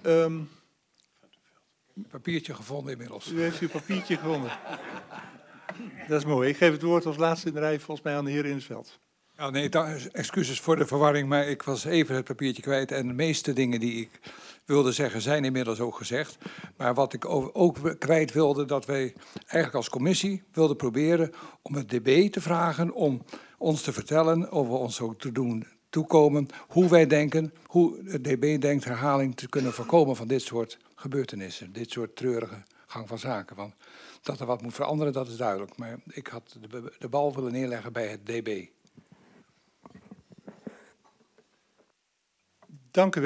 Papiertje gevonden inmiddels. U heeft uw papiertje gevonden. Dat is mooi. Ik geef het woord als laatste in de rij volgens mij aan de heer In 't Veld. Ja, nee, excuses voor de verwarring, maar ik was even het papiertje kwijt. En de meeste dingen die ik wilde zeggen zijn inmiddels ook gezegd. Maar wat ik ook kwijt wilde, dat wij eigenlijk als commissie wilden proberen om het DB te vragen om ons te vertellen, of we ons ook te doen toekomen, hoe wij denken, hoe het DB denkt herhaling te kunnen voorkomen van dit soort gebeurtenissen. Dit soort treurige gang van zaken. Want dat er wat moet veranderen, dat is duidelijk. Maar ik had de bal willen neerleggen bij het DB. Dank u wel.